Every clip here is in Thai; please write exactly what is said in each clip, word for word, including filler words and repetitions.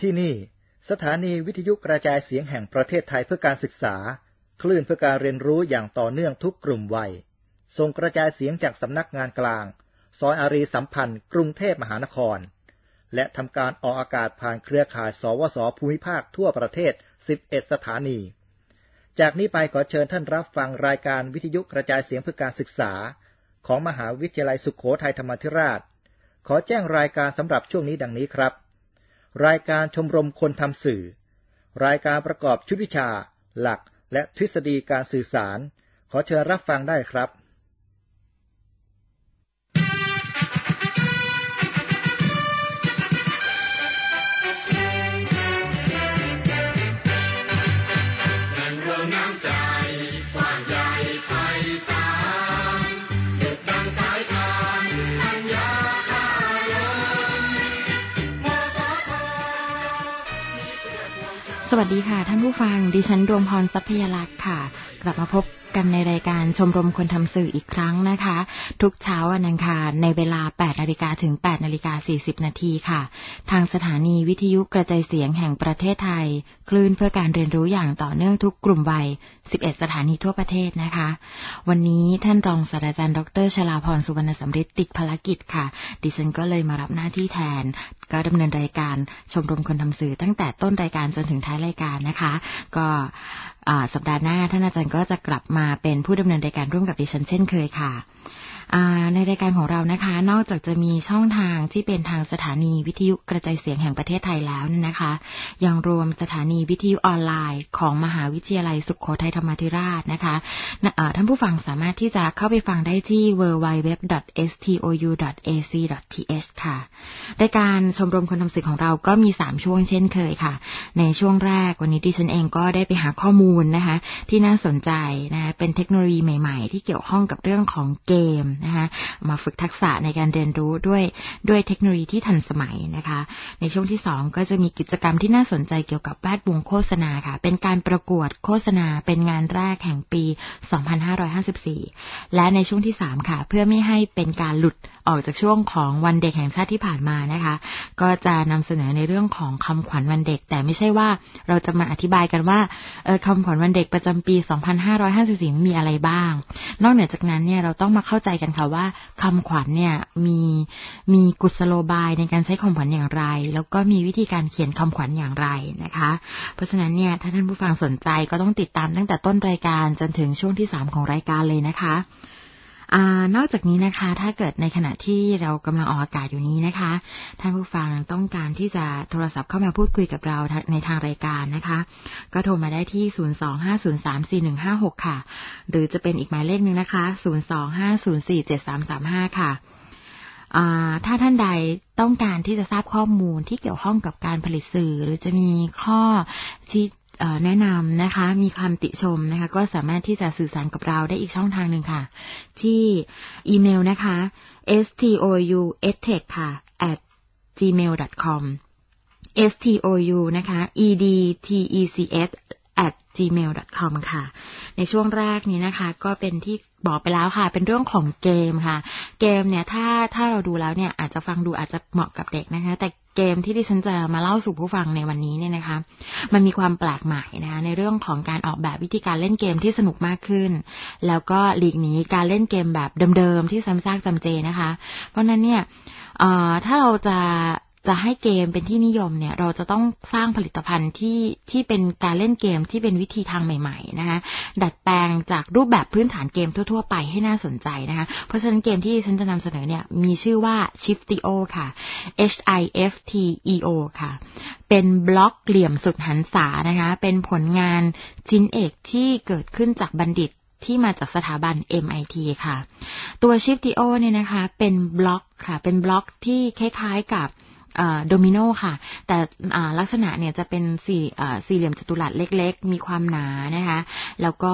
ที่นี่สถานีวิทยุกระจายเสียงแห่งประเทศไทยเพื่อการศึกษาคลื่นเพื่อการเรียนรู้อย่างต่อเนื่องทุกกลุ่มวัยส่งกระจายเสียงจากสำนักงานกลางซอยอารีสัมพันธ์กรุงเทพมหานครและทำการออกอากาศผ่านเครือข่ายสวสภูมิภาคทั่วประเทศสิบเอ็ดสถานีจากนี้ไปขอเชิญท่านรับฟังรายการวิทยุกระจายเสียงเพื่อการศึกษาของมหาวิทยาลัยสุโขทัยธรรมาธิราชขอแจ้งรายการสำหรับช่วงนี้ดังนี้ครับรายการชมรมคนทำสื่อรายการประกอบชุดวิชาหลักและทฤษฎีการสื่อสารขอเชิญรับฟังได้ครับสวัสดีค่ะท่านผู้ฟังดิฉันดวงพรทรัพยลักษณ์ค่ะกลับมาพบกันในรายการชมรมคนทำสื่ออีกครั้งนะคะทุกเช้าวันอังคารในเวลา แปดนาฬิกา ถึง แปดนาฬิกาสี่สิบ นาทีค่ะทางสถานีวิทยุกระจายเสียงแห่งประเทศไทยคลื่นเพื่อการเรียนรู้อย่างต่อเนื่องทุกกลุ่มวัยสิบเอ็ดสถานีทั่วประเทศนะคะวันนี้ท่านรองศาสตราจารย์ดร.ชลาภรณ์สุวรรณสำริดติดภารกิจค่ะดิฉันก็เลยมารับหน้าที่แทนก็ดำเนินรายการชมรมคนทำสื่อตั้งแต่ต้นรายการจนถึงท้ายรายการนะคะก็สัปดาห์หน้าท่านอาจารย์ก็จะกลับมาเป็นผู้ดำเนินรายการร่วมกับดิฉันเช่นเคยค่ะในรายการของเรานะคะนอกจากจะมีช่องทางที่เป็นทางสถานีวิทยุกระจายเสียงแห่งประเทศไทยแล้วนะคะยังรวมสถานีวิทยุออนไลน์ของมหาวิทยาลัยสุโขทัยธรรมาธิราชนะคะท่านผู้ฟังสามารถที่จะเข้าไปฟังได้ที่ ดับเบิลยู ดับเบิลยู ดับเบิลยู ดอท เอส ที โอ ยู ดอท เอ ซี ดอท ที เอช ค่ะรายการชมรมคนทำสื่อของเราก็มีสามช่วงเช่นเคยค่ะในช่วงแรกวันนี้ดิฉันเองก็ได้ไปหาข้อมูลนะคะที่น่าสนใจนะเป็นเทคโนโลยีใหม่ๆที่เกี่ยวข้องกับเรื่องของเกมนะคะมาฝึกทักษะในการเรียนรู้ด้วยด้วยเทคโนโลยีที่ทันสมัยนะคะในช่วงที่สองก็จะมีกิจกรรมที่น่าสนใจเกี่ยวกับแวดวงโฆษณาค่ะเป็นการประกวดโฆษณาเป็นงานแรกแห่งปีสองพันห้าร้อยห้าสิบสี่และในช่วงที่สามค่ะเพื่อไม่ให้เป็นการหลุดออกจากช่วงของวันเด็กแห่งชาติที่ผ่านมานะคะก็จะนำเสนอในเรื่องของคำขวัญวันเด็กแต่ไม่ใช่ว่าเราจะมาอธิบายกันว่าเออคำขวัญวันเด็กประจำปีสองพันห้าร้อยห้าสิบสี่มีอะไรบ้างนอกเหนือจากนั้นเนี่ยเราต้องมาเข้าใจกันค่ะว่าคำขวัญเนี่ยมีมีกุศโลบายในการใช้คำขวัญอย่างไรแล้วก็มีวิธีการเขียนคำขวัญอย่างไรนะคะเพราะฉะนั้นเนี่ยถ้าท่านผู้ฟังสนใจก็ต้องติดตามตั้งแต่ต้นรายการจนถึงช่วงที่สามของรายการเลยนะคะอ่านอกจากนี้นะคะถ้าเกิดในขณะที่เรากำลังออกอากาศอยู่นี้นะคะท่านผู้ฟังต้องการที่จะโทรศัพท์เข้ามาพูดคุยกับเราในทางรายการนะคะก็โทรมาได้ที่ศูนย์ สอง ห้า ศูนย์ สาม สี่ หนึ่ง ห้า หกค่ะหรือจะเป็นอีกหมายเลขนึงนะคะศูนย์ สอง ห้า ศูนย์ สี่ เจ็ด สาม สาม ห้าค่ะอ่าถ้าท่านใดต้องการที่จะทราบข้อมูลที่เกี่ยวข้องกับการผลิตสื่อหรือจะมีข้อที่แนะนำนะคะมีคำติชมนะคะก็สามารถที่จะสื่อสารกับเราได้อีกช่องทางหนึ่งค่ะที่อีเมลนะคะ เอส ที โอ ยู เอส ที อี ซี ค่ะ แอท จีเมล ดอท คอม เอส ที โอ ยู นะคะ อี ดี ที อี ซี เอส แอท จีเมล ดอท คอม ค่ะในช่วงแรกนี้นะคะก็เป็นที่บอกไปแล้วค่ะเป็นเรื่องของเกมค่ะเกมเนี่ยถ้าถ้าเราดูแล้วเนี่ยอาจจะฟังดูอาจจะเหมาะกับเด็กนะคะแต่เกมที่ดิฉันจะมาเล่าสู่ผู้ฟังในวันนี้เนี่ยนะคะมันมีความแปลกใหม่นะคะในเรื่องของการออกแบบวิธีการเล่นเกมที่สนุกมากขึ้นแล้วก็หลีกหนีการเล่นเกมแบบเดิมๆที่ซ้ำซากจำเจนะคะเพราะนั้นเนี่ยเอ่อถ้าเราจะจะให้เกมเป็นที่นิยมเนี่ยเราจะต้องสร้างผลิตภัณฑ์ที่ที่เป็นการเล่นเกมที่เป็นวิธีทางใหม่ๆนะคะดัดแปลงจากรูปแบบพื้นฐานเกมทั่วๆไปให้น่าสนใจนะคะเพราะฉะนั้นเกมที่ฉันจะนำเสนอเนี่ยมีชื่อว่า Shiftio ค่ะ H I F T E O ค่ะเป็นบล็อกเหลี่ยมสุดหันษานะคะเป็นผลงานชิ้นเอกที่เกิดขึ้นจากบัณฑิตที่มาจากสถาบัน เอ็ม ไอ ที ค่ะตัว Shiftio เนี่ยนะคะเป็นบล็อกค่ะเป็นบล็อกที่คล้ายๆกับโดมิโนค่ะแต่ลักษณะเนี่ยจะเป็นสี่สี่เหลี่ยมจัตุรัสเล็กๆมีความหนานะคะแล้วก็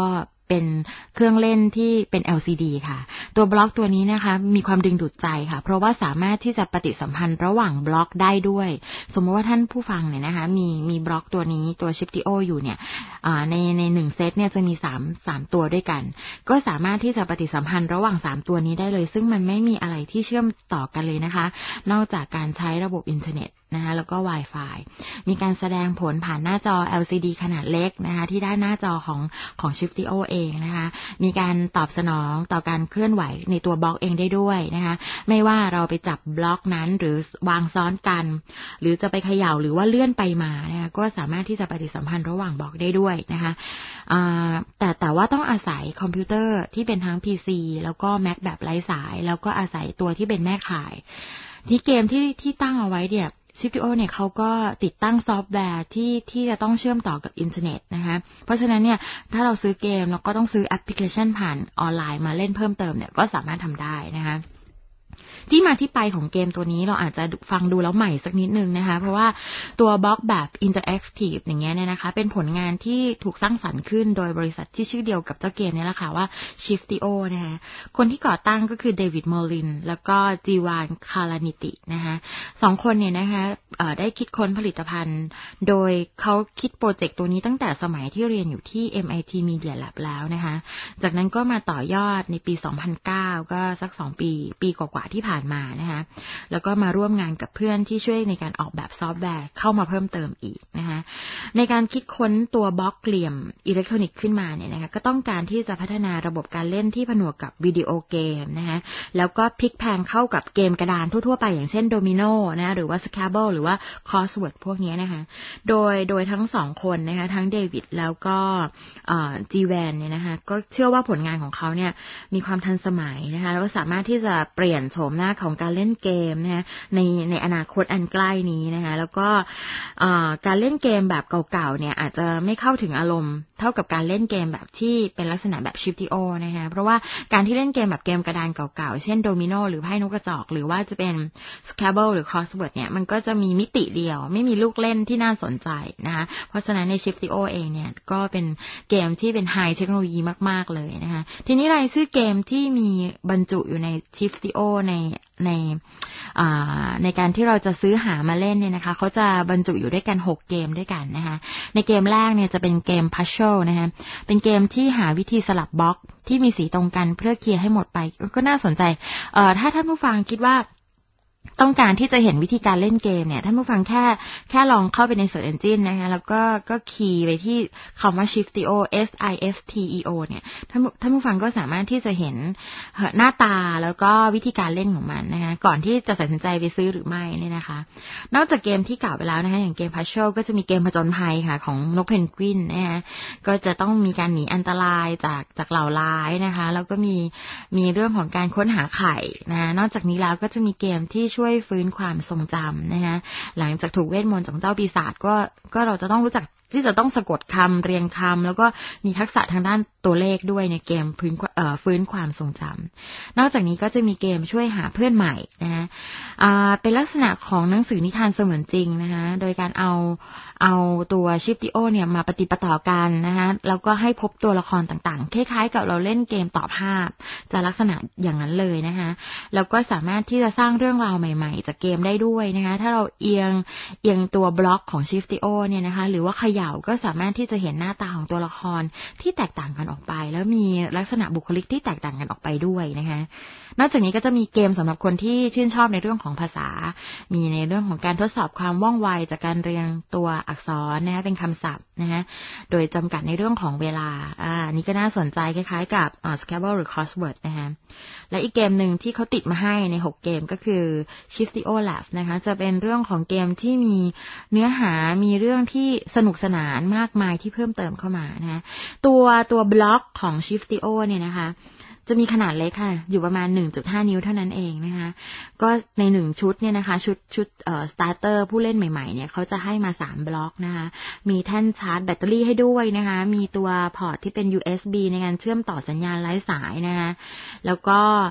เป็นเครื่องเล่นที่เป็น แอล ซี ดี ค่ะตัวบล็อกตัวนี้นะคะมีความดึงดูดใจค่ะเพราะว่าสามารถที่จะปฏิสัมพันธ์ระหว่างบล็อกได้ด้วยสมมติว่าท่านผู้ฟังเนี่ยนะคะมีมีบล็อกตัวนี้ตัว Shiftio อยู่เนี่ยในในหนึ่งเซตเนี่ยจะมี3 3ตัวด้วยกันก็สามารถที่จะปฏิสัมพันธ์ระหว่างสามตัวนี้ได้เลยซึ่งมันไม่มีอะไรที่เชื่อมต่อกันเลยนะคะนอกจากการใช้ระบบอินเทอร์เน็ตนะคะแล้วก็ Wi-Fi มีการแสดงผลผ่านหน้าจอ แอล ซี ดี ขนาดเล็กนะคะที่ด้านหน้าจอของของ Shiftio เองนะคะมีการตอบสนองต่อการเคลื่อนไหวในตัวบล็อกเองได้ด้วยนะคะไม่ว่าเราไปจับบล็อกนั้นหรือวางซ้อนกันหรือจะไปเขย่าหรือว่าเลื่อนไปมานะคะก็สามารถที่จะปฏิสัมพันธ์ระหว่างบล็อกได้ด้วยนะคะแต่แต่ว่าต้องอาศัยคอมพิวเตอร์ที่เป็นทั้ง พี ซี แล้วก็ Mac แบบไร้สายแล้วก็อาศัยตัวที่เป็นแม่ข่ายที่เกมที่ที่ตั้งเอาไว้เนี่ยShiftio เนี่ยเขาก็ติดตั้งซอฟต์แวร์ที่ที่จะต้องเชื่อมต่อกับอินเทอร์เน็ตนะคะเพราะฉะนั้นเนี่ยถ้าเราซื้อเกมเราก็ต้องซื้อแอปพลิเคชันผ่านออนไลน์มาเล่นเพิ่มเติมเนี่ยก็สามารถทำได้นะคะที่มาที่ไปของเกมตัวนี้เราอาจจะฟังดูแล้วใหม่สักนิดนึงนะคะเพราะว่าตัวบล็อกแบบอินเตอร์แอคทีฟอย่างเงี้ยเนี่ยนะคะเป็นผลงานที่ถูกสร้างสรรค์ขึ้นโดยบริษัทที่ชื่อเดียวกับเจ้าเกมนี่แหละค่ะว่า Shiftio นะคะคนที่ก่อตั้งก็คือเดวิดเมอร์ลินแล้วก็จีวานคาลานิตินะคะสองคนเนี่ยนะคะได้คิดค้นผลิตภัณฑ์โดยเขาคิดโปรเจกต์ตัวนี้ตั้งแต่สมัยที่เรียนอยู่ที่ เอ็ม ไอ ที Media Lab แล้วนะคะจากนั้นก็มาต่อยอดในปีสองพันเก้าก็สักสองปีปีกว่าๆที่ผ่านมานะคะแล้วก็มาร่วมงานกับเพื่อนที่ช่วยในการออกแบบซอฟต์แวร์เข้ามาเพิ่มเติมอีกนะคะในการคิดค้นตัวบล็อกเหลี่ยมอิเล็กทรอนิกส์ขึ้นมาเนี่ยนะคะก็ต้องการที่จะพัฒนาระบบการเล่นที่ผนวกกับวิดีโอเกมนะคะแล้วก็พลิกแพลงเข้ากับเกมกระดานทั่วๆไปอย่างเช่นโดมิโนนะหรือว่า Scrabble หรือว่า Crossword พวกนี้นะคะโดยโดยทั้งสองคนนะคะทั้งเดวิดแล้วก็จีแวนเนี่ยนะคะก็เชื่อว่าผลงานของเขาเนี่ยมีความทันสมัยนะคะแล้วก็สามารถที่จะเปลี่ยนโฉมหน้าของการเล่นเกมนะคะในในอนาคตอันใกล้นี้นะคะแล้วก็การเล่นเกมแบบเก่าๆเนี่ยอาจจะไม่เข้าถึงอารมณ์เท่ากับการเล่นเกมแบบที่เป็นลักษณะแบบ Shiftio นะคะเพราะว่าการที่เล่นเกมแบบเกมกระดานเก่าๆเช่นโดมิโนหรือไพ่นกกระจอกหรือว่าจะเป็น Scrabble หรือ Crossword เนี่ยมันก็จะมีมิติเดียวไม่มีลูกเล่นที่น่าสนใจนะคะเพราะฉะนั้นใน Shiftio เองเนี่ยก็เป็นเกมที่เป็นไฮเทคโนโลยีมากๆเลยนะคะทีนี้รายชื่อเกมที่มีบรรจุอยู่ใน Shiftio ในในในการที่เราจะซื้อหามาเล่นเนี่ยนะคะเขาจะบรรจุอยู่ด้วยกันหกเกมด้วยกันนะคะในเกมแรกเนี่ยจะเป็นเกม Puzzle นะคะเป็นเกมที่หาวิธีสลับบล็อกที่มีสีตรงกันเพื่อเคลียร์ให้หมดไปก็น่าสนใจเอ่อถ้าท่านผู้ฟังคิดว่าต้องการที่จะเห็นวิธีการเล่นเกมเนี่ยท่านผู้ฟังแค่แค่ลองเข้าไปใน Search Engine นะคะแล้วก็ก็คีย์ไปที่คำว่า Shiftio S I F T E O เนี่ยท่านท่านผู้ฟังก็สามารถที่จะเห็นหน้าตาแล้วก็วิธีการเล่นของมันนะคะก่อนที่จะตัดสินใจไปซื้อหรือไม่เนี่ยนะคะนอกจากเกมที่กล่าวไปแล้วนะคะอย่างเกม Puzzle ก็จะมีเกมผจญภัยค่ะของนกเพนกวินนะคะก็จะต้องมีการหนีอันตรายจากจากเหล่าร้ายนะคะแล้วก็มีมีเรื่องของการค้นหาไข่นะนอกจากนี้แล้วก็จะมีเกมที่ช่วยฟื้นความทรงจำนะคะหลังจากถูกเวทมนต์จากเจ้าปีศาจก็ก็เราจะต้องรู้จักที่จะต้องสะกดคำเรียงคำแล้วก็มีทักษะทางด้านตัวเลขด้วยในเกมฟื้นเอ่อฟื้นความทรงจำนอกจากนี้ก็จะมีเกมช่วยหาเพื่อนใหม่นะคะอ่าเป็นลักษณะของหนังสือนิทานเสมือนจริงนะคะโดยการเอาเอาตัว Shiftio เนี่ยมาปฏิปต่อกันนะคะแล้วก็ให้พบตัวละครต่างๆคล้ายๆกับเราเล่นเกมต่อภาพจะลักษณะอย่างนั้นเลยนะคะแล้วก็สามารถที่จะสร้างเรื่องราวใหม่ๆจากเกมได้ด้วยนะคะถ้าเราเอียงเอียงตัวบล็อกของ Shiftio เนี่ยนะคะหรือว่าเขย่าก็สามารถที่จะเห็นหน้าตาของตัวละครที่แตกต่างกันออกไปแล้วมีลักษณะบุคลิกที่แตกต่างกันออกไปด้วยนะคะนอกจากนี้ก็จะมีเกมสำหรับคนที่ชื่นชอบในเรื่องของภาษามีในเรื่องของการทดสอบความว่องไวจากการเรียงตัวอักษรนะคะเป็นคำศัพท์นะคะโดยจำกัดในเรื่องของเวลาอ่านี่ก็น่าสนใจคล้ายๆกับอ่า Scrabble หรือ Crossword นะคะและอีกเกมหนึ่งที่เขาติดมาให้ในหกเกมก็คือ Shiftio Lab นะคะจะเป็นเรื่องของเกมที่มีเนื้อหามีเรื่องที่สนุกสนานมากมายที่เพิ่มเติมเข้ามานะคะตัวตัวบล็อกของ Shiftio เนี่ยนะคะจะมีขนาดเล็กค่ะอยู่ประมาณ หนึ่งจุดห้า นิ้วเท่านั้นเองนะคะก็ในหนึ่งชุดเนี่ยนะคะชุดชุดเอ่อสตาร์เตอร์ผู้เล่นใหม่ๆเนี่ยเขาจะให้มาสามบล็อกนะคะมีแท่นชาร์จแบตเตอรี่ให้ด้วยนะคะมีตัวพอร์ตที่เป็น ยู เอส บี ในการเชื่อมต่อสัญญาณไร้สายนะคะแล้วก็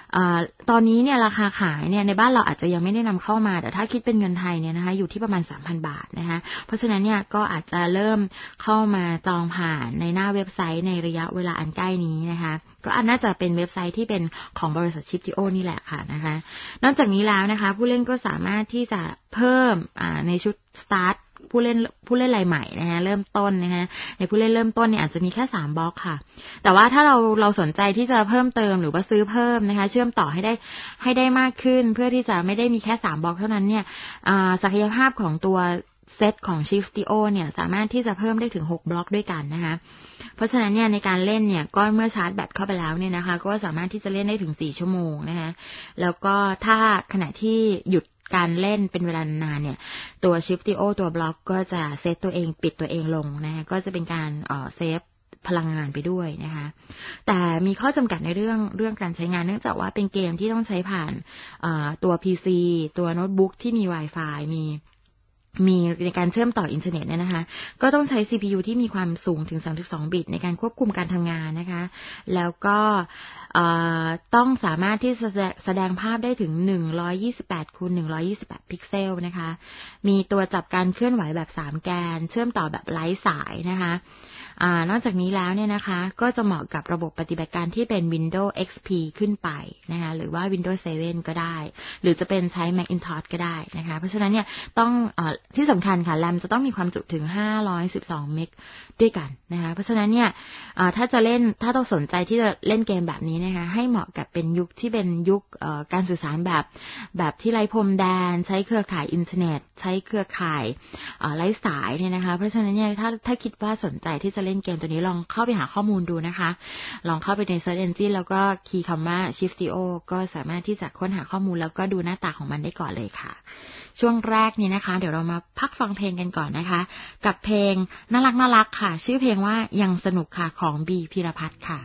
ตอนนี้เนี่ยราคาขายเนี่ยในบ้านเราอาจจะยังไม่ได้นำเข้ามาแต่ถ้าคิดเป็นเงินไทยเนี่ยนะคะอยู่ที่ประมาณ สามพัน บาทนะคะเพราะฉะนั้นเนี่ยก็อาจจะเริ่มเข้ามาจองผ่านในหน้าเว็บไซต์ในระยะเวลาอันใกล้นี้นะคะก็อันน่าจะเป็นเว็บไซต์ที่เป็นของบริษัท Shiftio นี่แหละค่ะนะคะนอกจากนี้แล้วนะคะผู้เล่นก็สามารถที่จะเพิ่มในชุด Startผู้เล่นผู้เล่นรายใหม่นะฮะเริ่มต้นนะฮะในผู้เล่นเริ่มต้นเนี่ยอาจจะมีแค่สามบล็อกค่ะแต่ว่าถ้าเราเราสนใจที่จะเพิ่มเติมหรือว่าซื้อเพิ่มนะคะเชื่อมต่อให้ได้ให้ได้มากขึ้นเพื่อที่จะไม่ได้มีแค่สามบล็อกเท่านั้นเนี่ยศักยภาพของตัวเซตของ Shiftio เนี่ยสามารถที่จะเพิ่มได้ถึงหกบล็อกด้วยกันนะคะเพราะฉะนั้นเนี่ยในการเล่นเนี่ยก็เมื่อชาร์จแบตเข้าไปแล้วเนี่ยนะคะก็สามารถที่จะเล่นได้ถึงสี่ชั่วโมงนะคะแล้วก็ถ้าขณะที่หยุดการเล่นเป็นเวลานานเนี่ยตัว Shiftio ตัวบล็อกก็จะเซตตัวเองปิดตัวเองลงนะคะก็จะเป็นการเอ่อเซฟพลังงานไปด้วยนะคะแต่มีข้อจำกัดในเรื่องเรื่องการใช้งานเนื่องจากว่าเป็นเกมที่ต้องใช้ผ่านตัว พี ซี ตัวโน้ตบุ๊กที่มี Wi-Fi มีมีในการเชื่อมต่ออินเทอร์เน็ตเนี่ยนะคะก็ต้องใช้ ซี พี ยู ที่มีความสูงถึงสามสิบสองบิตในการควบคุมการทำงานนะคะแล้วก็ต้องสามารถที่จะแสดงภาพได้ถึงหนึ่งร้อยยี่สิบแปดคูณหนึ่งร้อยยี่สิบแปดพิกเซลนะคะมีตัวจับการเคลื่อนไหวแบบสามแกนเชื่อมต่อแบบไร้สายนะคะอ่านอกจากนี้แล้วเนี่ยนะคะก็จะเหมาะกับระบบปฏิบัติการที่เป็น Windows เอ็กซ์ พี ขึ้นไปนะคะหรือว่า Windows เซเว่น ก็ได้หรือจะเป็นใช้ Macintosh ก็ได้นะคะเพราะฉะนั้นเนี่ยต้องเอ่อที่สำคัญค่ะ แรม จะต้องมีความจุถึงห้าร้อยสิบสองเมกด้วยกันนะคะเพราะฉะนั้นเนี่ยถ้าจะเล่นถ้าต้องสนใจที่จะเล่นเกมแบบนี้นะคะให้เหมาะกับเป็นยุคที่เป็นยุคการสื่อสารแบบแบบที่ไร้พรมแดนใช้เครือข่ายอินเทอร์เน็ตใช้เครือข่ายไร้สายเนี่ยนะคะเพราะฉะนั้นเนี่ยถ้าถ้าคิดว่าสนใจที่จะเล่นเกมตัวนี้ลองเข้าไปหาข้อมูลดูนะคะลองเข้าไปใน Search Engine แล้วก็คีย์คำว่า Shiftio ก็สามารถที่จะค้นหาข้อมูลแล้วก็ดูหน้าตาของมันได้ก่อนเลยค่ะช่วงแรกนี้นะคะเดี๋ยวเรามาพักฟังเพลงกันก่อนนะคะกับเพลงน่ารักน่ารักค่ะชื่อเพลงว่ายังสนุกค่ะของบีพีรพัฒน์ค่ะ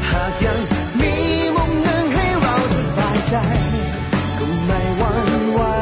ก็ไม่หวั่นไหว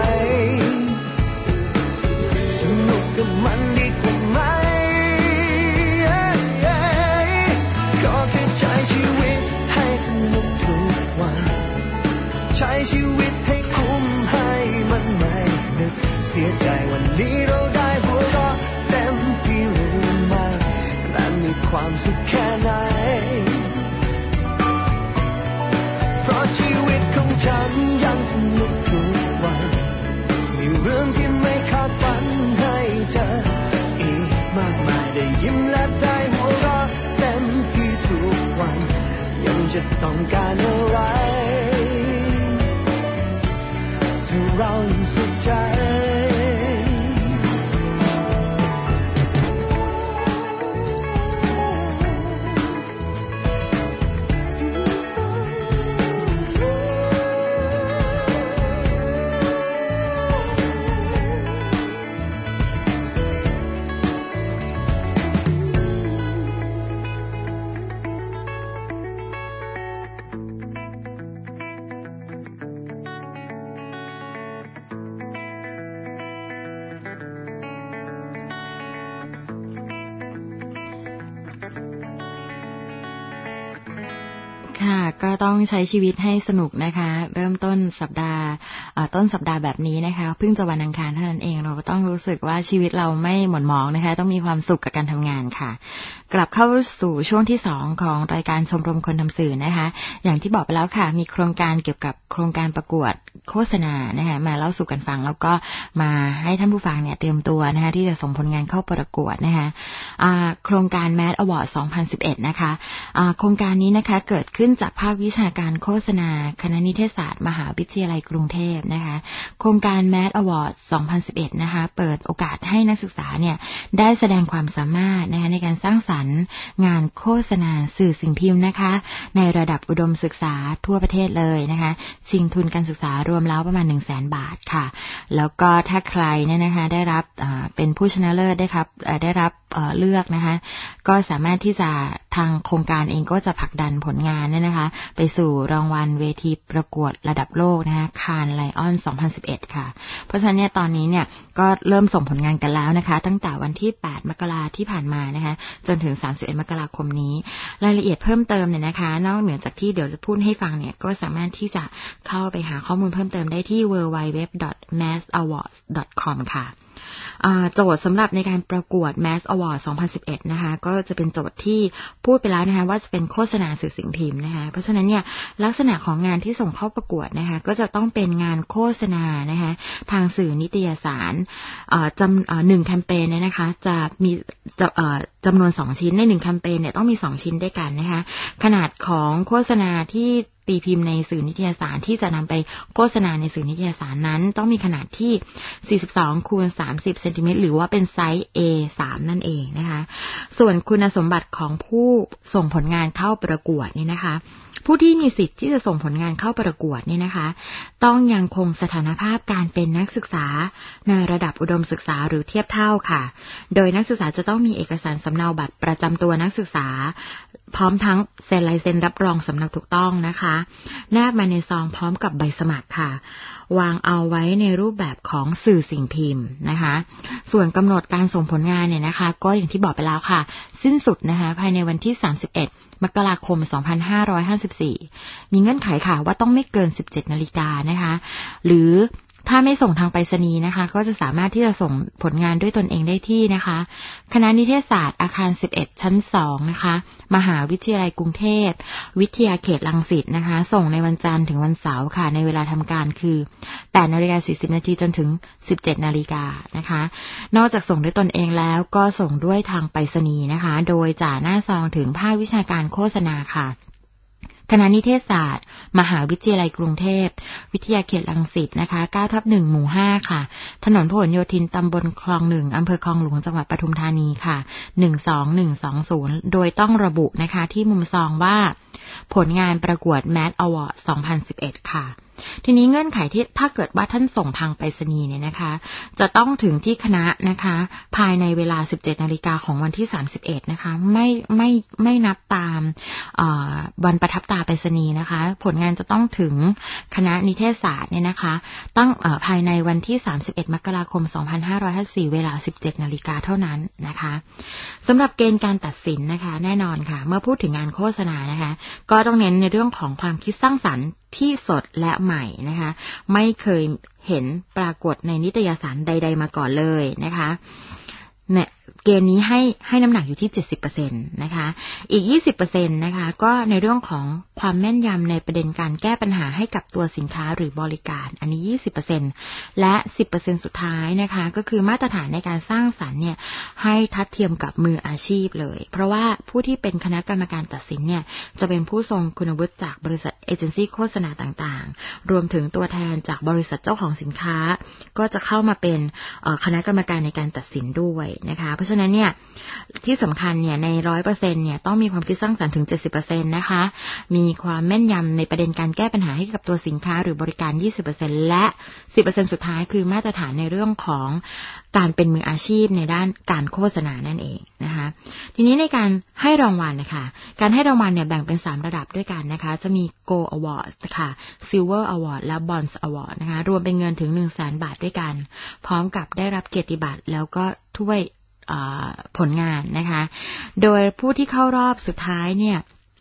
ค่ะก็ต้องใช้ชีวิตให้สนุกนะคะเริ่มต้นสัปดาห์ต้นสัปดาห์แบบนี้นะคะเพิ่งจะวันอังคารเท่านั้นเองเราก็ต้องรู้สึกว่าชีวิตเราไม่หม่นหมองนะคะต้องมีความสุขกับการทำงานค่ะกลับเข้าสู่ช่วงที่สองของรายการชมรมคนทำสื่อนะคะอย่างที่บอกไปแล้วค่ะมีโครงการเกี่ยวกับโครงการประกวดโฆษณานะคะมาเล่าสู่กันฟังแล้วก็มาให้ท่านผู้ฟังเนี่ยเตรียมตัวนะคะที่จะส่งผลงานเข้าประกวดนะคะโครงการ แมส Award สองพันสิบเอ็ดนะคะโครงการนี้นะคะเกิดขึ้นจากภาควิชาการโฆษณาคณะนิเทศศาสตร์มหาวิทยาลัยกรุงเทพนะคะโครงการ แมส Award สองพันสิบเอ็ดนะคะเปิดโอกาสให้นักศึกษาเนี่ยได้แสดงความสามารถนะคะในการสร้างสรรค์งานโฆษณาสื่อสิ่งพิมพ์นะคะในระดับอุดมศึกษาทั่วประเทศเลยนะคะชิงทุนการศึกษารวมแล้วประมาณ หนึ่งแสน บาทค่ะแล้วก็ถ้าใครเนี่ยนะคะได้รับเป็นผู้ชนะเลิศได้ครับได้รับเลือกนะคะก็สามารถที่จะทางโครงการเองก็จะผลักดันผลงานเนี่ยนะคะไปสู่รางวัลเวทีประกวดระดับโลกนะคะคานไลออนสองพันสิบเอ็ดค่ะเพราะฉะนั้นเนี่ยตอนนี้เนี่ยก็เริ่มส่งผลงานกันแล้วนะคะตั้งแต่วันที่แปดมกราคมที่ผ่านมานะคะจนถึงสามสิบเอ็ดมกราคมนี้รายละเอียดเพิ่มเติมเนี่ยนะคะนอกเหนือจากที่เดี๋ยวจะพูดให้ฟังเนี่ยก็สามารถที่จะเข้าไปหาข้อมูลเพิ่มเติมได้ที่ ดับเบิลยู ดับเบิลยู ดับเบิลยู ดอท แมส อวอร์ดส์ ดอท คอม ค่ะโจทย์สำหรับในการประกวด แมส Award สองพันสิบเอ็ดนะคะก็จะเป็นโจทย์ที่พูดไปแล้วนะคะว่าจะเป็นโฆษณาสื่อสิ่งพิมพ์นะคะเพราะฉะนั้นเนี่ยลักษณะของงานที่ส่งเข้าประกวดนะคะก็จะต้องเป็นงานโฆษณานะคะทางสื่อนิตยสารจำหนึ่งแคมเปญเนี่ยนะคะจะมีจำนวนสองชิ้นในหนึ่งแคมเปญเนี่ยต้องมีสองชิ้นด้วยกันนะคะขนาดของโฆษณาที่ตีพิมพ์ในสื่อนิตยสารที่จะนำไปโฆษณาในสื่อนิตยสารนั้นต้องมีขนาดที่สี่สิบสองคูณสามสิบเซนติเมตรหรือว่าเป็นไซส์ เอ สาม นั่นเองนะคะส่วนคุณสมบัติของผู้ส่งผลงานเข้าประกวดนี่นะคะผู้ที่มีสิทธิ์ที่จะส่งผลงานเข้าประกวดเนี่ยนะคะต้องยังคงสถานภาพการเป็นนักศึกษาในระดับอุดมศึกษาหรือเทียบเท่าค่ะโดยนักศึกษาจะต้องมีเอกสารสำเนาบัตรประจำตัวนักศึกษาพร้อมทั้งเซ็นลายเซ็นรับรองสำเนาถูกต้องนะคะแนบมาในซองพร้อมกับใบสมัครค่ะวางเอาไว้ในรูปแบบของสื่อสิ่งพิมพ์นะคะส่วนกำหนดการส่งผลงานเนี่ยนะคะก็อย่างที่บอกไปแล้วค่ะสิ้นสุดนะคะภายในวันที่สามสิบเอ็ดมกราคมสองพันห้าร้อยห้าสิบสี่มีเงื่อนไขค่ะว่าต้องไม่เกิน สิบเจ็ดนาฬิกานะคะหรือถ้าไม่ส่งทางไปรษณีย์นะคะก็จะสามารถที่จะส่งผลงานด้วยตนเองได้ที่นะคะคณะนิเทศศาสตร์อาคารสิบเอ็ดชั้นสองนะคะมหาวิทยาลัยกรุงเทพวิทยาเขตรังสิตนะคะส่งในวันจันทร์ถึงวันเสาร์ค่ะในเวลาทำการคือ แปดนาฬิกาสี่สิบนาทีจนถึง สิบเจ็ดนาฬิกานะคะนอกจากส่งด้วยตนเองแล้วก็ส่งด้วยทางไปรษณีย์นะคะโดยจ่าหน้าซองถึงภาควิชาการโฆษณาค่ะคณะนิเทศศาสตร์มหาวิทยาลัยกรุงเทพวิทยาเขตรังสิตนะคะ เก้าทับหนึ่ง หมู่ห้าค่ะถนนพหลโยธินตำบลคลองหนึ่งอำเภอคลองหลวงจังหวัดปทุมธานีค่ะหนึ่งสองหนึ่งสองศูนย์โดยต้องระบุนะคะที่มุมซองว่าผลงานประกวด แมส Award สองพันสิบเอ็ดค่ะทีนี้เงื่อนไขที่ถ้าเกิดว่าท่านส่งทางไปรษณีย์เนี่ยนะคะจะต้องถึงที่คณะนะคะภายในเวลา สิบเจ็ดนาฬิกาของวันที่สามสิบเอ็ดนะคะไม่ไม่ไม่นับตามวันประทับตาไปรษณีย์นะคะผลงานจะต้องถึงคณะนิเทศศาสตร์เนี่ยนะคะตั้งภายในวันที่สามสิบเอ็ดมกราคมสองพันห้าร้อยห้าสิบสี่เวลา สิบเจ็ดนาฬิกาเท่านั้นนะคะสำหรับเกณฑ์การตัดสินนะคะแน่นอนค่ะเมื่อพูดถึงงานโฆษณานะคะก็ต้องเน้นในเรื่องของความคิดสร้างสรรค์ที่สดและใหม่นะคะไม่เคยเห็นปรากฏในนิตยสารใดๆมาก่อนเลยนะคะเนี่ยเกณฑ์นี้ให้ให้น้ำหนักอยู่ที่ เจ็ดสิบเปอร์เซ็นต์ นะคะอีก ยี่สิบเปอร์เซ็นต์ นะคะก็ในเรื่องของความแม่นยำในประเด็นการแก้ปัญหาให้กับตัวสินค้าหรือบริการอันนี้ ยี่สิบเปอร์เซ็นต์ และ สิบเปอร์เซ็นต์ สุดท้ายนะคะก็คือมาตรฐานในการสร้างสรรค์เนี่ยให้ทัดเทียมกับมืออาชีพเลยเพราะว่าผู้ที่เป็นคณะกรรมการตัดสินเนี่ยจะเป็นผู้ทรงคุณวุฒิจากบริษัทเอเจนซี่โฆษณาต่างๆรวมถึงตัวแทนจากบริษัทเจ้าของสินค้าก็จะเข้ามาเป็นคณะกรรมการในการตัดสินด้วยนะคะเพราะฉะนั้นเนี่ยที่สำคัญเนี่ยใน ร้อยเปอร์เซ็นต์ เนี่ยต้องมีความคิดสร้างสรรค์ถึง เจ็ดสิบเปอร์เซ็นต์ นะคะมีความแม่นยำในประเด็นการแก้ปัญหาให้กับตัวสินค้าหรือบริการ ยี่สิบเปอร์เซ็นต์ และ สิบเปอร์เซ็นต์ สุดท้ายคือมาตรฐานในเรื่องของการเป็นมืออาชีพในด้านการโฆษณานั่นเองนะคะทีนี้ในการให้รางวัลนะคะการให้รางวัลเนี่ยแบ่งเป็นสามระดับด้วยกันนะคะจะมี Gold Award ค่ะ Silver Award และ Bronze Award นะคะรวมเป็นเงินถึง หนึ่งแสน บาทด้วยกันพร้อมกับได้รับเกียรติบัตรแล้วก็ถ้วยผลงานนะคะโดยผู้ที่เข้ารอบสุดท้ายเนี่ย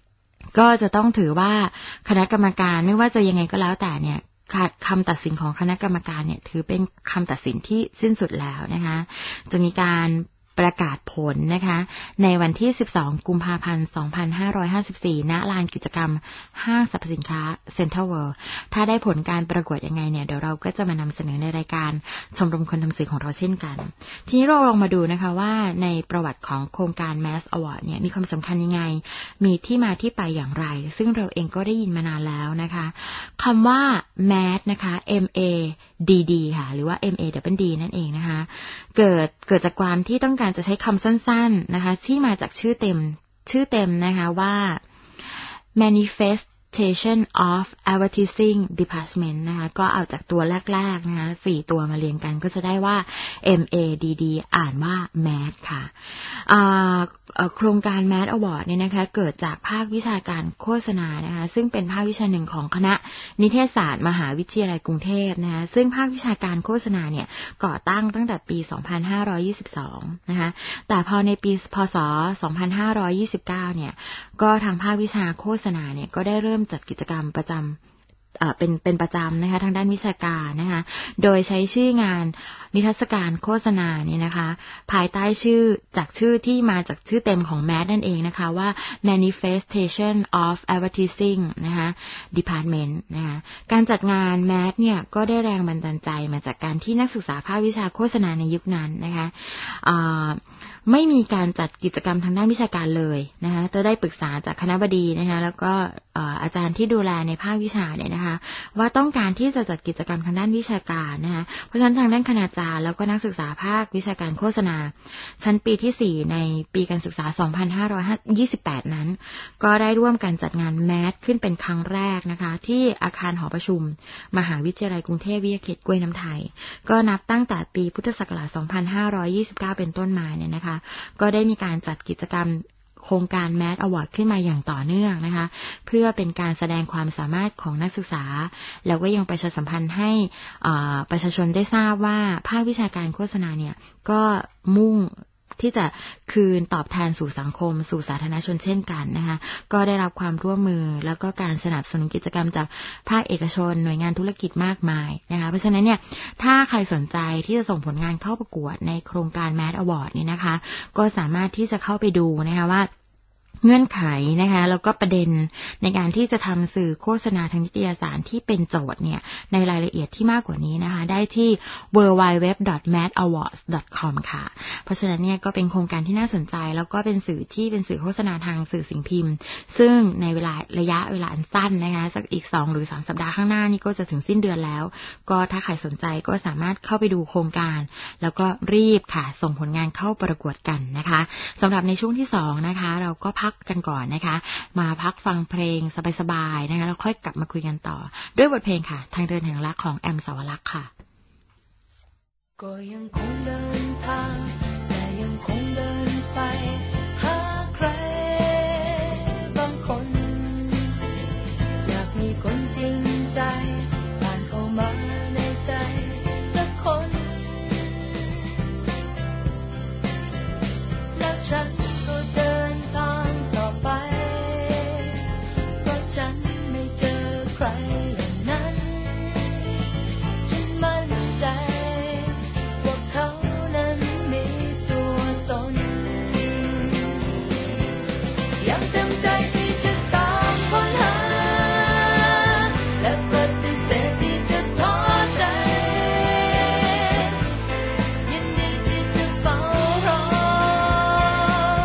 ก็จะต้องถือว่าคณะกรรมการไม่ว่าจะยังไงก็แล้วแต่เนี่ยคำตัดสินของคณะกรรมการเนี่ยถือเป็นคำตัดสินที่สิ้นสุดแล้วนะคะจะมีการประกาศผลนะคะในวันที่สิบสองกุมภาพันธ์สองพันห้าร้อยห้าสิบสี่ณลานกิจกรรมห้างสรรพสินค้าเซ็นทรัลเวิลด์ถ้าได้ผลการประกวดยังไงเนี่ยเดี๋ยวเราก็จะมานำเสนอในรายการชมรมคนทำสื่อของเราเช่นกันทีนี้เราลองมาดูนะคะว่าในประวัติของโครงการ Mass Award เนี่ยมีความสำคัญยังไงมีที่มาที่ไปอย่างไรซึ่งเราเองก็ได้ยินมานานแล้วนะคะคำว่า Mass นะคะ M A D D ค่ะหรือว่า M A D D นั่นเองนะคะเกิดเกิดจากความที่ต้องการจะใช้คำสั้นๆนะคะที่มาจากชื่อเต็มชื่อเต็มนะคะว่า Manifestation of Advertising Department นะคะก็เอาจากตัวแรกๆนะคะสี่ตัวมาเรียงกันก็จะได้ว่า M A D D อ่านว่า Mass ค่ะโครงการ Mass Award เนี่ยนะคะเกิดจากภาควิชาการโฆษณานะคะซึ่งเป็นภาควิชาหนึ่งของคณะนิเทศศาสตร์มหาวิทยาลัยกรุงเทพนะคะซึ่งภาควิชาการโฆษณาเนี่ยก่อตั้งตั้งแต่ปีสองพันห้าร้อยยี่สิบสองนะคะแต่พอในปีพ.ศ. สองพันห้าร้อยยี่สิบเก้าเนี่ยก็ทางภาควิชาโฆษณาเนี่ยก็ได้เริ่มจัดกิจกรรมประจำเป็นเป็นประจำนะคะทางด้านวิชาการนะคะโดยใช้ชื่องานนิทรรศการโฆษณาเนี่ยนะคะภายใต้ชื่อจากชื่อที่มาจากชื่อเต็มของ Mass นั่นเองนะคะว่า Manifestation of Advertising นะคะ Department นะคะการจัดงาน Mass เนี่ยก็ได้แรงบันดาลใจมาจากการที่นักศึกษาภาควิชาโฆษณาในยุคนั้นนะคะไม่มีการจัดกิจกรรมทางด้านวิชาการเลยนะคะจะได้ปรึกษาจากคณบดีนะคะแล้วก็อาจารย์ที่ดูแลในภาควิชาเนี่ยนะคะว่าต้องการที่จะจัดกิจกรรมทางด้านวิชาการนะคะเพราะฉะนั้นทางด้านคณาจารย์แล้วก็นักศึกษาภาควิชาการโฆษณาชั้นปีที่สี่ในปีการศึกษาสองพันห้าร้อยยี่สิบแปดนั้นก็ได้ร่วมกันจัดงาน Mass ขึ้นเป็นครั้งแรกนะคะที่อาคารหอประชุมมหาวิทยาลัยกรุงเทพวิทยาเขตกล้วยน้ำไทยก็นับตั้งแต่ปีพุทธศักราชสองพันห้าร้อยยี่สิบเก้าเป็นต้นมาเนี่ยนะคะก็ได้มีการจัดกิจกรรมโครงการ Mass Award ขึ้นมาอย่างต่อเนื่องนะคะเพื่อเป็นการแสดงความสามารถของนักศึกษาแล้วก็ยังประชาสัมพันธ์ให้ประชาชนได้ทราบว่าภาควิชาการโฆษณาเนี่ยก็มุ่งที่จะคืนตอบแทนสู่สังคมสู่สาธารณชนเช่นกันนะคะก็ได้รับความร่วมมือแล้วก็การสนับสนุนกิจกรรมจากภาคเอกชนหน่วยงานธุรกิจมากมายนะคะเพราะฉะนั้นเนี่ยถ้าใครสนใจที่จะส่งผลงานเข้าประกวดในโครงการ Mass Award นี่นะคะก็สามารถที่จะเข้าไปดูนะคะว่าเงื่อนไขนะคะแล้วก็ประเด็นในการที่จะทำสื่อโฆษณาทางนิตยสารที่เป็นโจทย์เนี่ยในรายละเอียดที่มากกว่านี้นะคะได้ที่ ดับเบิลยู ดับเบิลยู ดับเบิลยู ดอท mass awards ดอท คอม ค่ะเพราะฉะนั้นเนี่ยก็เป็นโครงการที่น่าสนใจแล้วก็เป็นสื่อที่เป็นสื่อโฆษณาทางสื่อสิ่งพิมพ์ซึ่งในเวลาระยะเวลาอันสั้นนะคะสักอีกสองหรือสามสัปดาห์ข้างหน้านี่ก็จะถึงสิ้นเดือนแล้วก็ถ้าใครสนใจก็สามารถเข้าไปดูโครงการแล้วก็รีบค่ะส่งผลงานเข้าประกวดกันนะคะสำหรับในช่วงที่สองนะคะเราก็พักกันก่อนนะคะมาพักฟังเพลงสบายๆนะคะแล้วค่อยกลับมาคุยกันต่อด้วยบทเพลงค่ะทางเดินแห่งรักของแอมสาวรักษ์ค่ะก็ยังคงเดินทางแต่ยังคงเดินไปหาใครบางคนอยากมีคนจริงใจผ่านเข้ามาในใจสักคนแล้วฉันก็เดินทางต่อไปเพราะฉันไม่เจอใครอย่างนั้นฉันมั่นใจว่าเขานั้นมีตัวตนยังเต็มใจที่จะตามค้นหาและปฏิเสธที่จะท้อใจยินดีที่จะเฝ้ารอ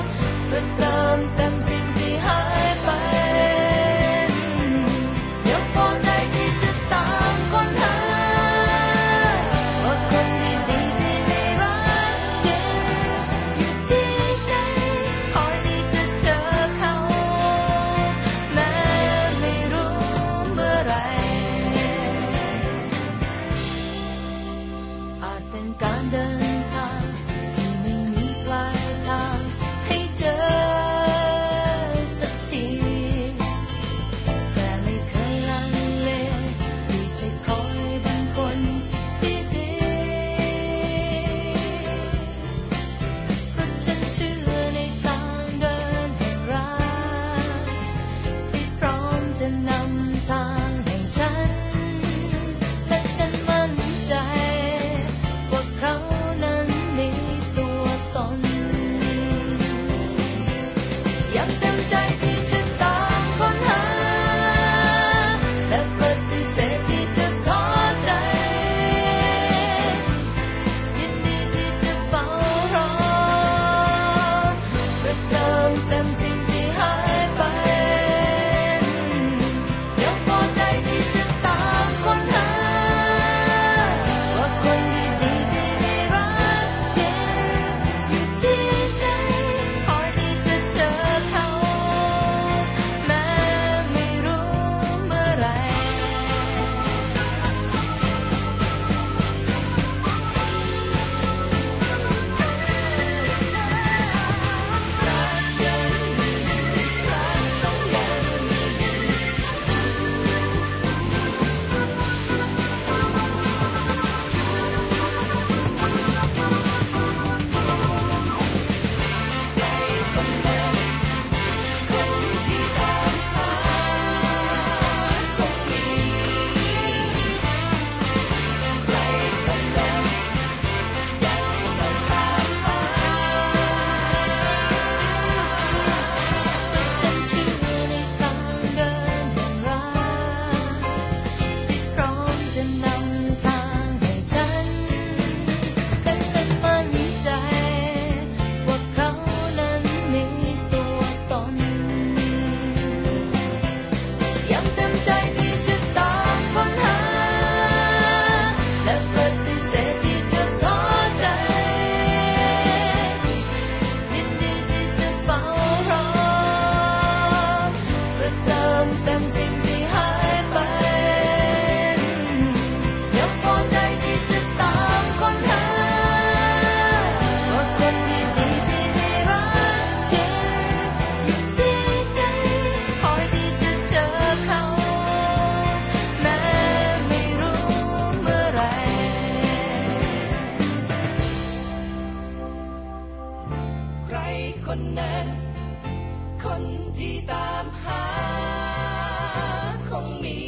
คนนั้นคนที่ตามหาคงมี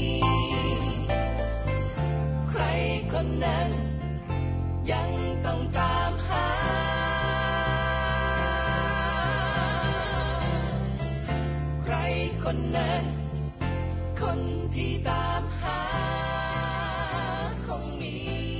ใครคนนั้นยังต้องตามหาใครคนนั้นคนที่ตามหาคงมี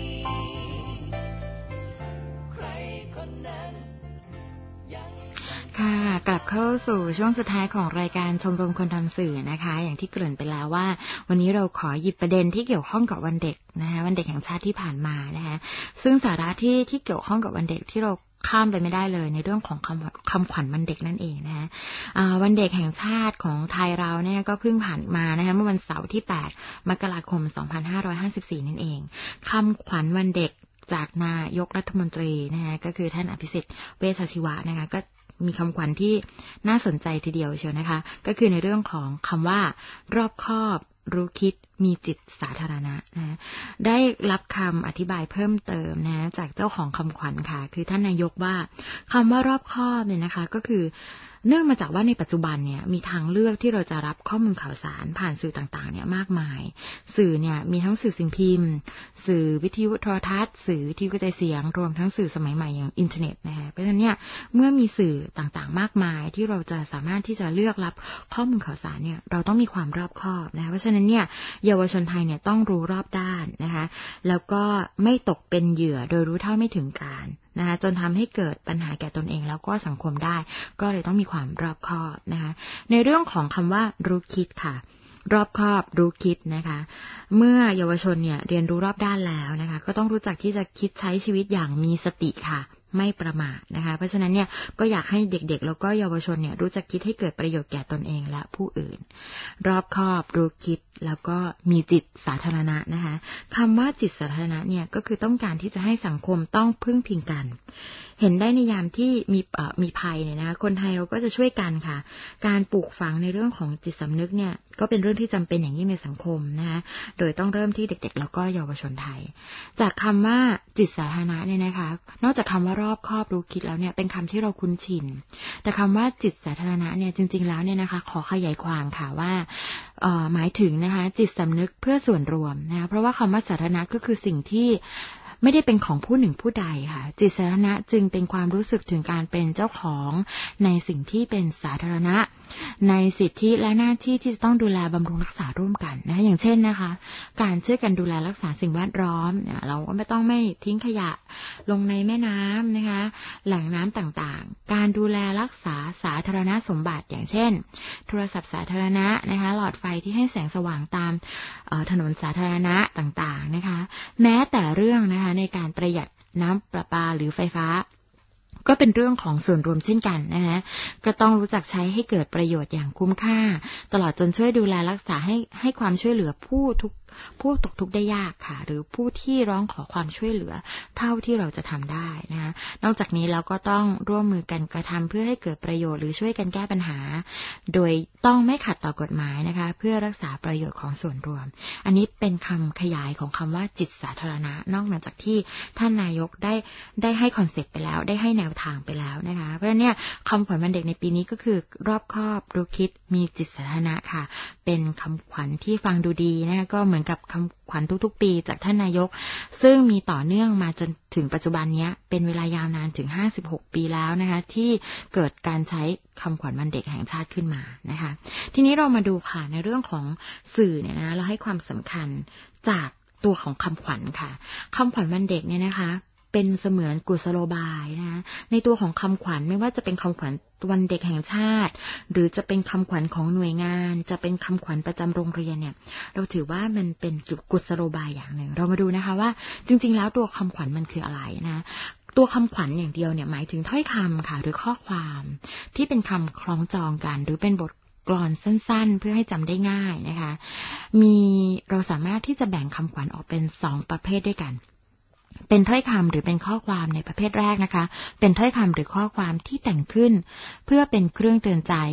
ใครคนนั้นยังค่ะกลับเข้าสู่ช่วงสุดท้ายของรายการชมรมคนทำสื่อนะคะอย่างที่เกริ่นไปแล้วว่าวันนี้เราขอหยิบประเด็นที่เกี่ยวข้องกับวันเด็กนะคะวันเด็กแห่งชาติที่ผ่านมานะคะซึ่งสาระที่ที่เกี่ยวข้องกับวันเด็กที่เราข้ามไปไม่ได้เลยในเรื่องของคำคำขวัญวันเด็กนั่นเองนะคะวันเด็กแห่งชาติของไทยเราเนี่ยก็เพิ่งผ่านมานะคะเมื่อวันเสาร์ที่แปดมกราคมสองพันห้าร้อยห้าสิบสี่นั่นเองคำขวัญวันเด็กจากนายกรัฐมนตรีนะคะก็คือท่านอภิสิทธิ์เวชชชีวะนะคะก็มีคำขวัญที่น่าสนใจทีเดียวเชียวนะคะก็คือในเรื่องของคำว่ารอบคอบรู้คิดมีจิตสาธารณะนะได้รับคำอธิบายเพิ่มเติมนะจากเจ้าของคำขวัญค่ะคือท่านนายกว่าคำว่ารอบคอบเนี่ยนะคะก็คือเนื่องมาจากว่าในปัจจุบันเนี่ยมีทางเลือกที่เราจะรับข้อมูลข่าวสารผ่านสื่อต่างๆเนี่ยมากมายสื่อเนี่ยมีทั้งสื่อสิ่งพิมพ์สื่อวิทยุโทรทัศน์สื่อวิทยุกระจายเสียงรวมทั้งสื่อสมัยใหม่อย่างอินเทอร์เน็ตนะคะเพราะฉะนั้นเนี่ยเมื่อมีสื่อต่างๆมากมายที่เราจะสามารถที่จะเลือกรับข้อมูลข่าวสารเนี่ยเราต้องมีความรอบคอบนะคะเพราะฉะนั้นเนี่ยเยาวชนไทยเนี่ยต้องรู้รอบด้านนะคะแล้วก็ไม่ตกเป็นเหยื่อโดยรู้เท่าไม่ถึงการนะคะจนทำให้เกิดปัญหาแก่ตนเองแล้วก็สังคมได้ก็เลยต้องมีความรอบคอบนะคะในเรื่องของคำว่ารู้คิดค่ะรอบคอบรู้คิดนะคะเมื่อเยาวชนเนี่ยเรียนรู้รอบด้านแล้วนะคะก็ต้องรู้จักที่จะคิดใช้ชีวิตอย่างมีสติค่ะไม่ประมาทนะคะเพราะฉะนั้นเนี่ยก็อยากให้เด็กๆแล้วก็เยาวชนเนี่ยรู้จักคิดให้เกิดประโยชน์แก่ตนเองและผู้อื่นรอบคอบรู้คิดแล้วก็มีจิตสาธารณะนะคะคำว่าจิตสาธารณะเนี่ยก็คือต้องการที่จะให้สังคมต้องพึ่งพิงกันเห็นได้ในยามที่มีเอ่อมีภัยเนี่ยนะคะคนไทยเราก็จะช่วยกันค่ะการปลูกฝังในเรื่องของจิตสำนึกเนี่ยก็เป็นเรื่องที่จำเป็นอย่างยิ่งในสังคมนะคะโดยต้องเริ่มที่เด็กๆแล้วก็เยาวชนไทยจากคำว่าจิตสาธารณะเนี่ยนะคะนอกจากคำว่ารอบคอบรู้คิดแล้วเนี่ยเป็นคำที่เราคุ้นชินแต่คำว่าจิตสาธารณะเนี่ยจริงๆแล้วเนี่ยนะคะขอขยายความค่ะว่าเอ่อหมายถึงนะคะจิตสำนึกเพื่อส่วนรวมนะคะเพราะว่าคำว่าสาธารณะก็คือสิ่งที่ไม่ได้เป็นของผู้หนึ่งผู้ใดค่ะจิตสาธารณะจึงเป็นความรู้สึกถึงการเป็นเจ้าของในสิ่งที่เป็นสาธารณะในสิทธิและหน้าที่ที่จะต้องดูแลบำรุงรักษาร่วมกันนะอย่างเช่นนะคะการช่วยกันดูแลรักษาสิ่งแวดล้อมเราก็ไม่ต้องไม่ทิ้งขยะลงในแม่น้ำนะคะแหล่งน้ำต่างๆการดูแลรักษาสาธารณสมบัติอย่างเช่นโทรศัพท์สาธารณะนะคะหลอดไฟที่ให้แสงสว่างตามถนนสาธารณะต่างๆนะคะแม้แต่เรื่องนะคะในการประหยัดน้ำประปาหรือไฟฟ้าก็เป็นเรื่องของส่วนรวมเช่นกันนะคะก็ต้องรู้จักใช้ให้เกิดประโยชน์อย่างคุ้มค่าตลอดจนช่วยดูแลรักษาให้ให้ความช่วยเหลือผู้ทุกผู้ตกทุกข์ได้ยากค่ะหรือผู้ที่ร้องขอความช่วยเหลือเท่าที่เราจะทำได้นะคะนอกจากนี้เราก็ต้องร่วมมือกันกระทำเพื่อให้เกิดประโยชน์หรือช่วยกันแก้ปัญหาโดยต้องไม่ขัดต่อกฎหมายนะคะเพื่อรักษาประโยชน์ของส่วนรวมอันนี้เป็นคำขยายของคำว่าจิตสาธารณะนอกจากที่ท่านนายกได้ได้ให้คอนเซ็ปต์ไปแล้วได้ให้แนวทางไปแล้วนะคะเพราะฉะนั้นเนี่ยคำขวัญวันเด็กในปีนี้ก็คือรอบคอบรู้คิดมีจิตสาธารณะค่ะเป็นคำขวัญที่ฟังดูดีนะคะก็เหมือนกับคำขวัญทุกๆปีจากท่านนายกซึ่งมีต่อเนื่องมาจนถึงปัจจุบันนี้เป็นเวลายาวนานถึงห้าสิบหกปีแล้วนะคะที่เกิดการใช้คำขวัญวันเด็กแห่งชาติขึ้นมานะคะทีนี้เรามาดูค่ะในเรื่องของสื่อเนี่ยนะเราให้ความสำคัญจากตัวของคำขวัญค่ะคำขวัญวันเด็กเนี่ยนะคะเป็นเสมือนกุศโลบายนะในตัวของคำขวัญไม่ว่าจะเป็นคำขวัญวันเด็กแห่งชาติหรือจะเป็นคำขวัญของหน่วยงานจะเป็นคำขวัญประจำโรงเรียนเนี่ยเราถือว่ามันเป็นกุศโลบายอย่างหนึ่งเรามาดูนะคะว่าจริงๆแล้วตัวคำขวัญมันคืออะไรนะตัวคำขวัญอย่างเดียวเนี่ยหมายถึงถ้อยคำค่ะหรือข้อความที่เป็นคำคล้องจองกันหรือเป็นบทกลอนสั้นๆเพื่อให้จำได้ง่ายนะคะมีเราสามารถที่จะแบ่งคำขวัญออกเป็นสองประเภทด้วยกันเป็นถ้อยคำหรือเป็นข้อความในประเภทแรกนะคะเป็นถ้อยคำหรือข้อความที่แต่งขึ้นเพื่อเป็นเครื่องเตือนใจ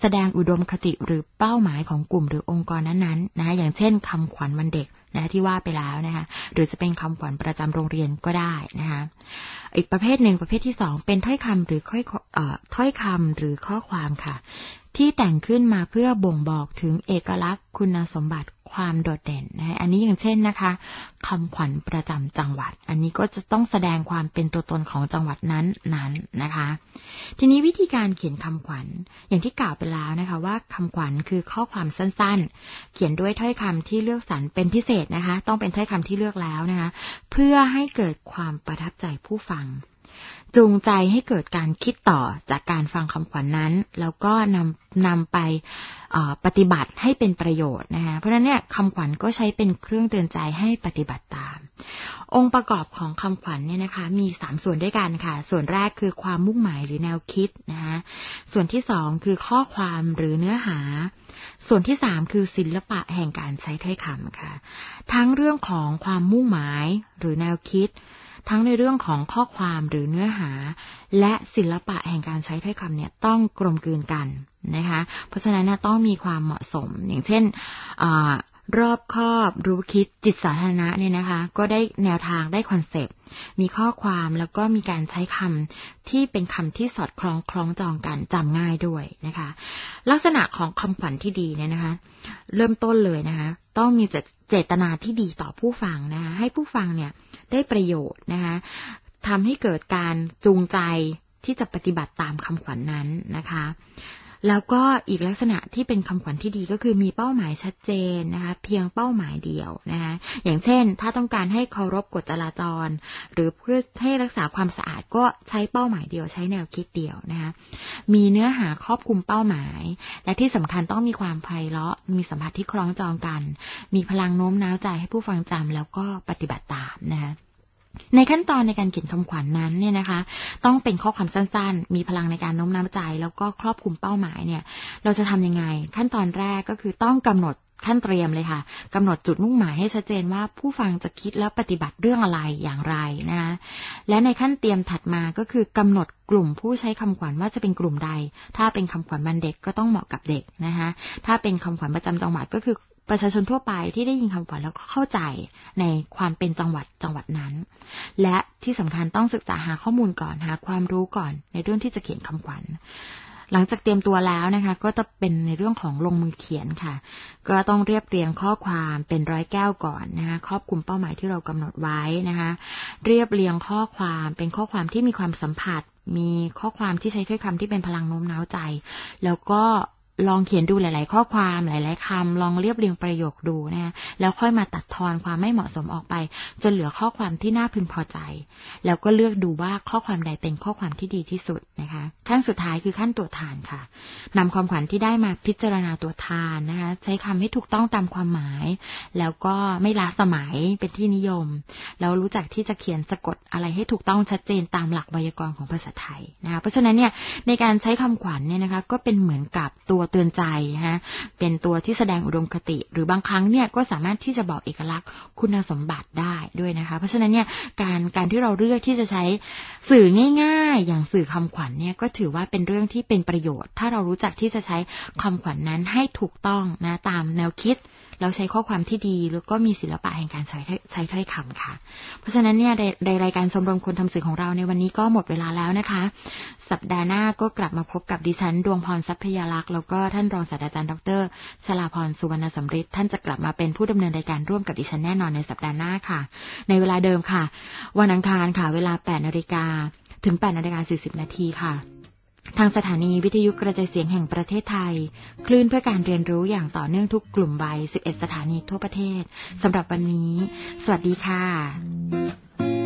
แสดงอุดมคติหรือเป้าหมายของกลุ่มหรือองค์กรนั้นๆนะคะอย่างเช่นคำขวัญวันเด็กนะที่ว่าไปแล้วนะคะหรือจะเป็นคำขวัญประจำโรงเรียนก็ได้นะคะอีกประเภทหนึ่งประเภทที่สองเป็นถ้อยคำหรือค่อยเอ่อถ้อยคำหรือข้อความค่ะที่แต่งขึ้นมาเพื่อบ่งบอกถึงเอกลักษณ์คุณสมบัติความโดดเด่นนะอันนี้อย่างเช่นนะคะคำขวัญประจำจังหวัดอันนี้ก็จะต้องแสดงความเป็นตัวตนของจังหวัดนั้นนั้นนะคะทีนี้วิธีการเขียนคำขวัญอย่างที่กล่าวไปแล้วนะคะว่าคำขวัญคือข้อความสั้นๆเขียนด้วยถ้อยคำที่เลือกสรรเป็นพิเศษนะคะต้องเป็นถ้อยคำที่เลือกแล้วนะคะเพื่อให้เกิดความประทับใจผู้ฟังจูงใจให้เกิดการคิดต่อจากการฟังคำขวัญ น, นั้นแล้วก็นำนำไปปฏิบัติให้เป็นประโยชน์นะคะเพราะฉะนั้นเนี่ยคำขวัญก็ใช้เป็นเครื่องเตือนใจให้ปฏิบัติตามองค์ประกอบของคำขวัญเนี่ยนะคะมีสามส่วนด้วยกันค่ะส่วนแรกคือความมุ่งหมายหรือแนวคิดนะคะส่วนที่สองคือข้อความหรือเนื้อหาส่วนที่สามคือศิลปะแห่งการใช้ถ้อยคำค่ะทั้งเรื่องของความมุ่งหมายหรือแนวคิดทั้งในเรื่องของข้อความหรือเนื้อหาและศิลปะแห่งการใช้ถ้อยคำเนี่ยต้องกลมกลืนกันนะคะเพราะฉะนั้นต้องมีความเหมาะสมอย่างเช่นรอบคอบรู้คิดจิตสาธารณะเนี่ยนะคะก็ได้แนวทางได้คอนเซปต์มีข้อความแล้วก็มีการใช้คำที่เป็นคำที่สอดคล้องคล้องจองกันจำง่ายด้วยนะคะลักษณะของคำขวัญที่ดีเนี่ยนะคะเริ่มต้นเลยนะคะต้องมีเจตนาที่ดีต่อผู้ฟังนะคะให้ผู้ฟังเนี่ยได้ประโยชน์นะคะทำให้เกิดการจูงใจที่จะปฏิบัติตามคำขวัญ น, นั้นนะคะแล้วก็อีกลักษณะที่เป็นคำขวัญที่ดีก็คือมีเป้าหมายชัดเจนนะคะเพียงเป้าหมายเดียวนะคะอย่างเช่นถ้าต้องการให้เคารพกฎจราจรหรือเพื่อให้รักษาความสะอาดก็ใช้เป้าหมายเดียวใช้แนวคิดเดียวนะคะมีเนื้อหาครอบคลุมเป้าหมายและที่สำคัญต้องมีความไพเราะมีสัมผัสที่คล้องจองกันมีพลังโน้มน้าวใจให้ผู้ฟังจำแล้วก็ปฏิบัติตามนะคะในขั้นตอนในการเขียนคำขวัญ น, นั้นเนี่ยนะคะต้องเป็นข้อความสั้นๆมีพลังในการโน้มน้าวใจแล้วก็ครอบคลุมเป้าหมายเนี่ยเราจะทำยังไงขั้นตอนแรกก็คือต้องกำหนดขั้นเตรียมเลยค่ะกำหนดจุดมุ่งหมายให้ชัดเจนว่าผู้ฟังจะคิดแล้วปฏิบัติเรื่องอะไรอย่างไรนะคะและในขั้นเตรียมถัดมาก็คือกำหนดกลุ่มผู้ใช้คำขวัญว่าจะเป็นกลุ่มใดถ้าเป็นคำขวัญวันเด็กก็ต้องเหมาะกับเด็กนะคะถ้าเป็นคำขวัญประจำจังหวัดก็คือประชาชนทั่วไปที่ได้ยินคำขวัญแล้วก็เข้าใจในความเป็นจังหวัดจังหวัดนั้นและที่สำคัญต้องศึกษาหาข้อมูลก่อนหาความรู้ก่อนในเรื่องที่จะเขียนคำขวัญหลังจากเตรียมตัวแล้วนะคะก็จะเป็นในเรื่องของลงมือเขียนค่ะก็ต้องเรียบเรียงข้อความเป็นร้อยแก้วก่อนนะคะครอบคลุมเป้าหมายที่เรากำหนดไว้นะคะเรียบเรียงข้อความเป็นข้อความที่มีความสัมผัสมีข้อความที่ใช้ถ้อยคำที่เป็นพลังโน้มน้าวใจแล้วก็ลองเขียนดูหลายๆข้อความหลายๆคำลองเรียบเรียงประโยคดูนะคะแล้วค่อยมาตัดทอนความไม่เหมาะสมออกไปจนเหลือข้อความที่น่าพึงพอใจแล้วก็เลือกดูว่าข้อความใดเป็นข้อความที่ดีที่สุดนะคะขั้นสุดท้ายคือขั้นตรวจทานค่ะนำความขวัญที่ได้มาพิจารณาตรวจทานนะคะใช้คำให้ถูกต้องตามความหมายแล้วก็ไม่ล้าสมัยเป็นที่นิยมแล้วรู้จักที่จะเขียนสะกดอะไรให้ถูกต้องชัดเจนตามหลักไวยากรณ์ของภาษาไทยนะคะเพราะฉะนั้นเนี่ยในการใช้คำขวัญเนี่ยนะคะก็เป็นเหมือนกับตัวเตือนใจฮะเป็นตัวที่แสดงอุดมคติหรือบางครั้งเนี่ยก็สามารถที่จะบอกเอกลักษณ์คุณสมบัติได้ด้วยนะคะเพราะฉะนั้นเนี่ยการการที่เราเลือกที่จะใช้สื่อง่ายๆอย่างสื่อคำขวัญเนี่ยก็ถือว่าเป็นเรื่องที่เป็นประโยชน์ถ้าเรารู้จักที่จะใช้คำขวัญ นั้นให้ถูกต้องนะตามแนวคิดเราใช้ข้อความที่ดีแล้วก็มีศิลปะแห่งการใช้ใช้ถ้อยคำค่ะเพราะฉะนั้นเนี่ยใน, ในรายการชมรมคนทำสื่อของเราในวันนี้ก็หมดเวลาแล้วนะคะสัปดาห์หน้าก็กลับมาพบกับดิฉันดวงพรทรัพยาลักษณ์แล้วก็ท่านรองศาสตราจารย์ดร.ชลาภรณ์สุวรรณสำริดท่านจะกลับมาเป็นผู้ดำเนินรายการร่วมกับดิฉันแน่นอนในสัปดาห์หน้าค่ะในเวลาเดิมค่ะวันอังคารค่ะเวลา แปดนาฬิกา ถึง แปดนาฬิกาสี่สิบนาทีค่ะทางสถานีวิทยุกระจายเสียงแห่งประเทศไทยคลื่นเพื่อการเรียนรู้อย่างต่อเนื่องทุกกลุ่มวัยสิบเอ็ดสถานีทั่วประเทศสำหรับวันนี้สวัสดีค่ะ